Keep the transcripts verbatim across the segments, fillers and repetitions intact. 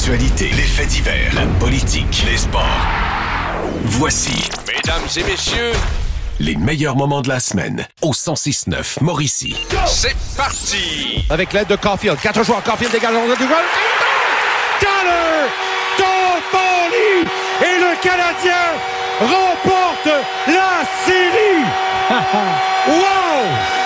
L'actualité, les faits divers, la politique, les sports. Voici, mesdames et messieurs, les meilleurs moments de la semaine au cent six neuf Mauricie. C'est parti! Avec l'aide de Caulfield. Quatre joueurs. Caulfield dégage en du goal. Tyler Toffoli! Et le Canadien remporte la série! Wow!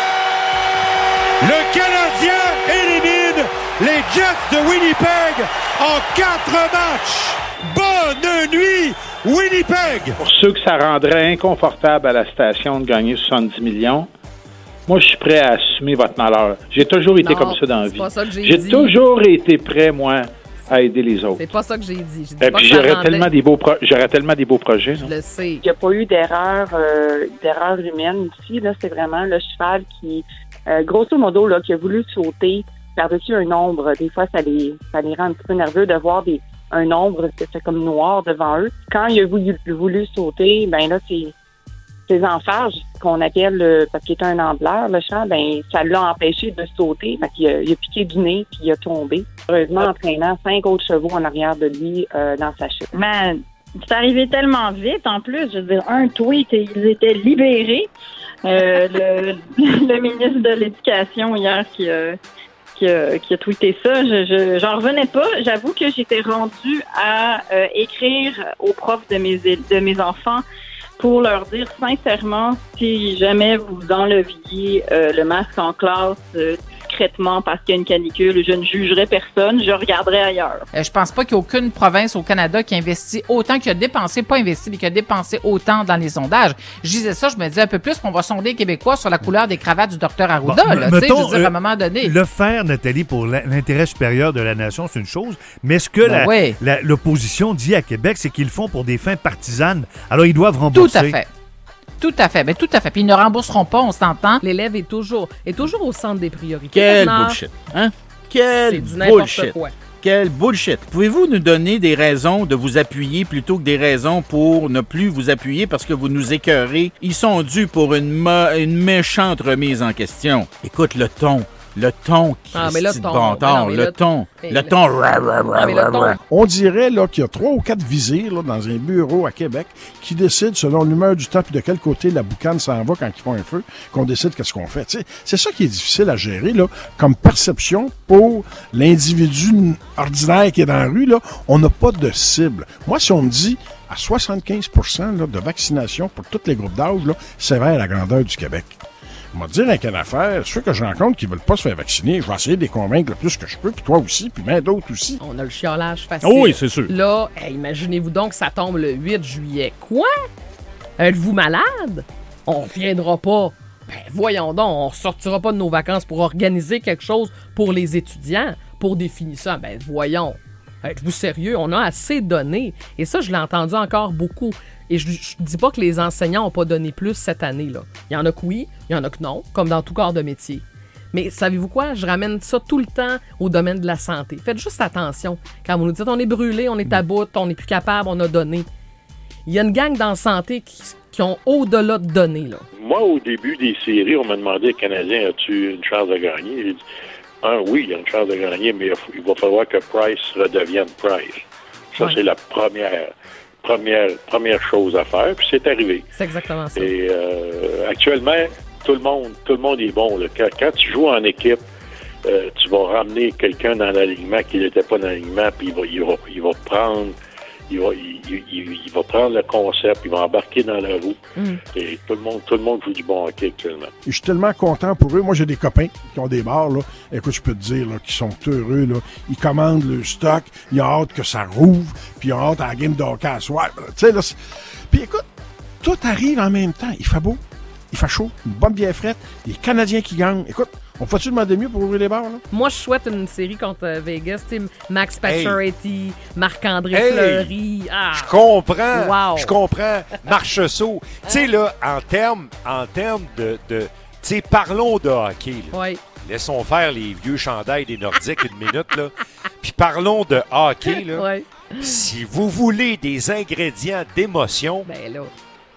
Le Canadien élimine les Jets de Winnipeg en quatre matchs. Bonne nuit, Winnipeg! Pour ceux que ça rendrait inconfortable à la station de gagner soixante-dix millions, moi, je suis prêt à assumer votre malheur. J'ai toujours été non, comme ça dans la vie. C'est pas ça que j'ai, j'ai dit. toujours été prêt, moi, à aider les autres. C'est pas ça que j'ai dit. J'ai dit Et pas puis que ça j'aurais rendait... tellement des beaux pro... j'aurais tellement des beaux projets. Je le sais. Il n'y a pas eu d'erreur, euh, d'erreur humaine ici. Là, c'est vraiment le cheval qui, euh, grosso modo, là, qui a voulu sauter par-dessus un ombre. Des fois, ça les, ça les rend un petit peu nerveux de voir des, un ombre, c'est comme noir devant eux. Quand il a voulu, voulu sauter, ben là, c'est ses emphages, qu'on appelle, euh, parce qu'il était un ambleur, le chat, ben ça l'a empêché de sauter. Fait qu'il a, il a piqué du nez puis il a tombé. Heureusement, entraînant cinq autres chevaux en arrière de lui euh, dans sa chute. Ben, c'est arrivé tellement vite. En plus, je veux dire, un tweet et ils étaient libérés. Euh, le, le ministre de l'Éducation hier qui a, qui a, qui a tweeté ça, je, je, j'en revenais pas. J'avoue que j'étais rendue à euh, écrire aux profs de mes, de mes enfants pour leur dire sincèrement, si jamais vous enleviez euh, le masque en classe euh, discrètement parce qu'il y a une canicule, je ne jugerai personne, je regarderai ailleurs. Euh, je pense pas qu'il y a aucune province au Canada qui investit autant, qui a dépensé, pas investi, mais qui a dépensé autant dans les sondages. Je disais ça, je me disais un peu plus qu'on va sonder les Québécois sur la couleur des cravates du docteur Arruda. Bon, là, mettons, tu sais, je veux dire, euh, à un moment donné. Le faire, Nathalie, pour l'intérêt supérieur de la nation, c'est une chose, mais ce que Ben la, oui. la, l'opposition dit à Québec, c'est qu'ils le font pour des fins partisanes. Alors, ils doivent rembourser. Tout à fait. Tout à fait, ben tout à fait. Puis ils ne rembourseront pas, on s'entend. L'élève est toujours, est toujours au centre des priorités. Quel Bernard, bullshit, hein? Quel c'est du n'importe bullshit. quoi. Quel bullshit. Pouvez-vous nous donner des raisons de vous appuyer plutôt que des raisons pour ne plus vous appuyer parce que vous nous écœurez? Ils sont dus pour une, mo- une méchante remise en question. Écoute le ton. Le ton qui Ah, mais le est ton, bon mais non, ton. mais Le le- ton. mais Le le- ton. Ra, ra, ra, Ah, mais le ra, ton. ra. On dirait là, qu'il y a trois ou quatre visires là, dans un bureau à Québec qui décident, selon l'humeur du temps et de quel côté la boucane s'en va quand ils font un feu, qu'on décide qu'est-ce qu'on fait. Tu sais, c'est ça qui est difficile à gérer là, comme perception pour l'individu ordinaire qui est dans la rue. Là, on n'a pas de cible. Moi, si on me dit à soixante-quinze pour cent là, de vaccination pour tous les groupes d'âge, là, c'est vers la grandeur du Québec. On va te dire un cas d'affaires, ceux que je rencontre qui veulent pas se faire vacciner, je vais essayer de les convaincre le plus que je peux, puis toi aussi, puis bien d'autres aussi. On a le chiolage facile. Oh oui, c'est sûr. Là, hey, imaginez-vous donc, ça tombe le huit juillet. Quoi? Êtes-vous malade? On reviendra pas. Ben, voyons donc, on sortira pas de nos vacances pour organiser quelque chose pour les étudiants, pour des finissants. Ben, voyons. Êtes-vous sérieux? On a assez donné. Et ça, je l'ai entendu encore beaucoup. Et je, je dis pas que les enseignants n'ont pas donné plus cette année-là. Il y en a que oui, il y en a que non, comme dans tout corps de métier. Mais savez-vous quoi? Je ramène ça tout le temps au domaine de la santé. Faites juste attention. Quand vous nous dites on est brûlé, on est à bout, on n'est plus capable, on a donné. Il y a une gang dans la santé qui, qui ont au-delà de donner, là. Moi, au début des séries, on m'a demandé, le Canadien, as-tu une chance de gagner? J'ai dit, un, oui, il y a une chance de gagner, mais il va falloir que Price redevienne Price. Ça, Ouais. c'est la première, première, première chose à faire, puis c'est arrivé. C'est exactement ça. Et euh, actuellement, tout le monde, tout le monde est bon. Là. Quand, quand tu joues en équipe, euh, tu vas ramener quelqu'un dans l'alignement qui n'était pas dans l'alignement, puis il va, il va, il va prendre, il va, il, il, il va prendre le concept, il va embarquer dans la roue. Mm. Et tout le monde, tout le monde joue du bon hockey actuellement. Et je suis tellement content pour eux. Moi, j'ai des copains qui ont des bars, là. Écoute, je peux te dire, là, qui sont heureux, là. Ils commandent le stock, ils ont hâte que ça rouvre, puis ils ont hâte à la game de hockey à soir. Tu sais, là, c'est... Puis écoute, tout arrive en même temps. Il fait beau, il fait chaud, une bonne bière frette, les Canadiens qui gagnent. Écoute, on peut-tu demander mieux pour ouvrir les bars, là? Moi, je souhaite une série contre euh, Vegas. Tu sais, Max Pacioretty, Marc-André Hey! Fleury. Ah. Je comprends. Wow. Je comprends. Marcheseau. Tu sais, là, en termes en termes de. de tu sais, parlons de hockey. Là. Oui. Laissons faire les vieux chandails des Nordiques une minute, là. Puis parlons de hockey, là. Ouais. Si vous voulez des ingrédients d'émotion, Ben là.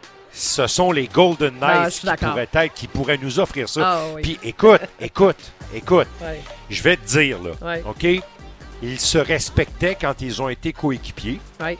ce sont les Golden Ah, je Knights suis qui d'accord. pourraient être, qui pourraient nous offrir ça. Ah, oui. Puis écoute, écoute, écoute, Ouais. je vais te dire, là, Ouais. OK? Ils se respectaient quand ils ont été coéquipiers. Oui.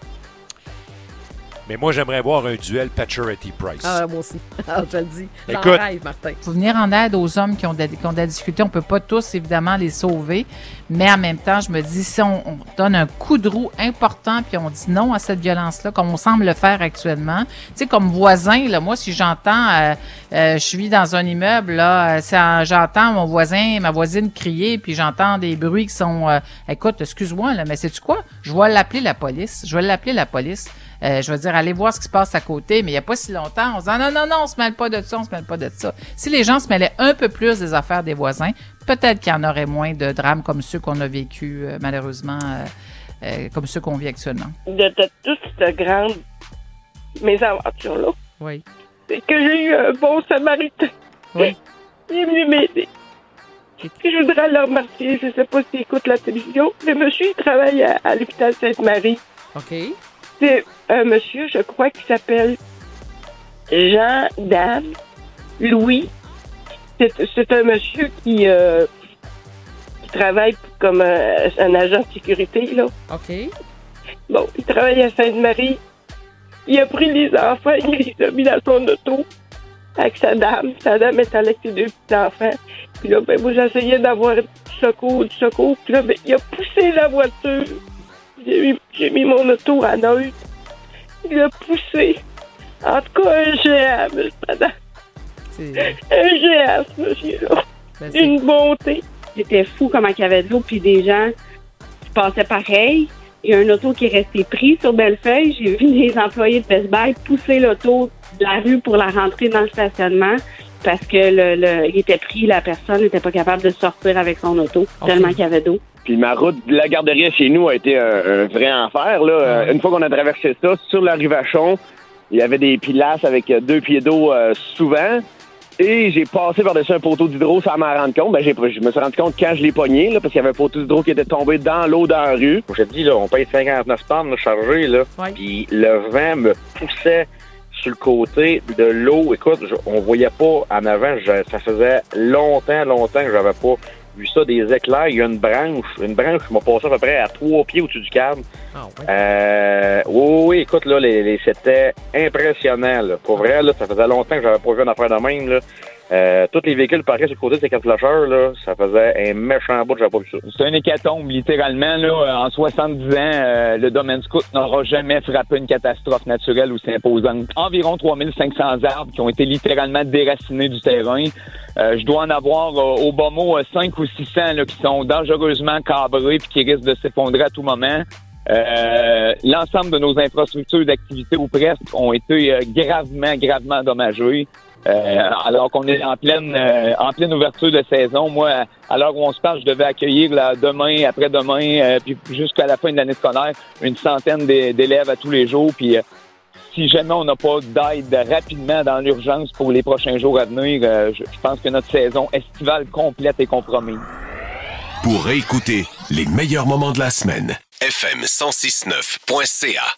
Mais moi, j'aimerais voir un duel Pacioretty-Price. Ah, moi aussi. Ah, je le dis. J'en Écoute, rêve, Martin. Faut venir en aide aux hommes qui ont, de, qui ont de la difficulté. On peut pas tous, évidemment, les sauver. Mais en même temps, je me dis, si on, on donne un coup de roue important puis on dit non à cette violence-là, comme on semble le faire actuellement, tu sais, comme voisin, là, moi, si j'entends, euh, euh, je suis dans un immeuble, là, si j'entends mon voisin, ma voisine crier puis j'entends des bruits qui sont, euh, écoute, excuse-moi, là, mais sais-tu quoi? Je vais l'appeler la police. Je vais l'appeler la police. Euh, je veux dire, aller voir ce qui se passe à côté, mais il n'y a pas si longtemps, on se dit, non, non, non, on se mêle pas de ça, on se mêle pas de ça. Si les gens se mêlaient un peu plus des affaires des voisins, peut-être qu'il y en aurait moins de drames comme ceux qu'on a vécu, euh, malheureusement, euh, euh, comme ceux qu'on vit actuellement. De, de toute cette grande mésaventure-là, oui. c'est que j'ai eu un bon samaritain. Oui. Il est venu m'aider. Puis je voudrais le remercier, je sais pas s'il écoute la télévision, mais monsieur, il travaille à, à l'hôpital Sainte-Marie. OK. C'est un monsieur, je crois, qui s'appelle Jean-Dan Louis. C'est, c'est un monsieur qui, euh, qui travaille comme un, un agent de sécurité, là. OK. Bon, il travaille à Sainte-Marie. Il a pris les enfants, il les a mis dans son auto avec sa dame. Sa dame est avec ses deux petits-enfants. Puis là, ben, moi, j'essayais d'avoir du secours, du secours. Puis là, ben, il a poussé la voiture. J'ai mis, j'ai mis mon auto à neutre. Il a poussé. En tout cas, un géant, madame. C'est... Un géant, ce monsieur-là. Ben, c'est... Une bonté. C'était fou comment il y avait de l'eau, puis des gens qui passaient pareil. Il y a un auto qui est resté pris sur Bellefeuille. J'ai vu les employés de Best Buy pousser l'auto de la rue pour la rentrer dans le stationnement parce que le, le, il était pris, la personne n'était pas capable de sortir avec son auto, okay. Tellement qu'il y avait d'eau. Puis ma route de la garderie chez nous a été un, un vrai enfer. Là. Une fois qu'on a traversé ça, sur la rue Vachon, il y avait des pilasses avec deux pieds d'eau euh, souvent. Et j'ai passé par-dessus un poteau d'hydro sans m'en rendre compte. Ben, j'ai, je me suis rendu compte quand je l'ai pogné, là, parce qu'il y avait un poteau d'hydro qui était tombé dans l'eau dans la rue. Je te dis, là, on paye cinquante-neuf tonnes chargées, là. Ouais. Puis le vent me poussait sur le côté de l'eau. Écoute, je, on voyait pas en avant. Je, ça faisait longtemps, longtemps que j'avais pas vu ça, des éclairs. Il y a une branche, une branche qui m'a passé à peu près à trois pieds au-dessus du câble. Ah, ouais. Euh, oui, oui, écoute, là, les, les, c'était impressionnant, là. Pour vrai, là, ça faisait longtemps que j'avais pas vu une affaire de même, là. Euh, tous les véhicules parqués sur le côté de ces quatre flasheurs, là, ça faisait un méchant bout, j'avais pas vu ça. C'est un hécatombe, littéralement, là. En soixante-dix ans, euh, le domaine scout n'aura jamais frappé une catastrophe naturelle aussi imposante. Environ trois mille cinq cents arbres qui ont été littéralement déracinés du terrain. Euh, je dois en avoir euh, au bas mot cinq ou six cents là, qui sont dangereusement cabrés puis qui risquent de s'effondrer à tout moment. Euh, l'ensemble de nos infrastructures d'activité ou presque ont été euh, gravement, gravement endommagées. Euh, alors qu'on est en pleine euh, en pleine ouverture de saison. Moi, à l'heure où on se parle, je devais accueillir là, demain, après-demain, euh, puis jusqu'à la fin de l'année scolaire, une centaine d'élèves à tous les jours. Puis euh, si jamais on n'a pas d'aide rapidement dans l'urgence pour les prochains jours à venir, euh, je, je pense que notre saison estivale complète est compromise. Pour réécouter les meilleurs moments de la semaine, F M cent six neuf point C A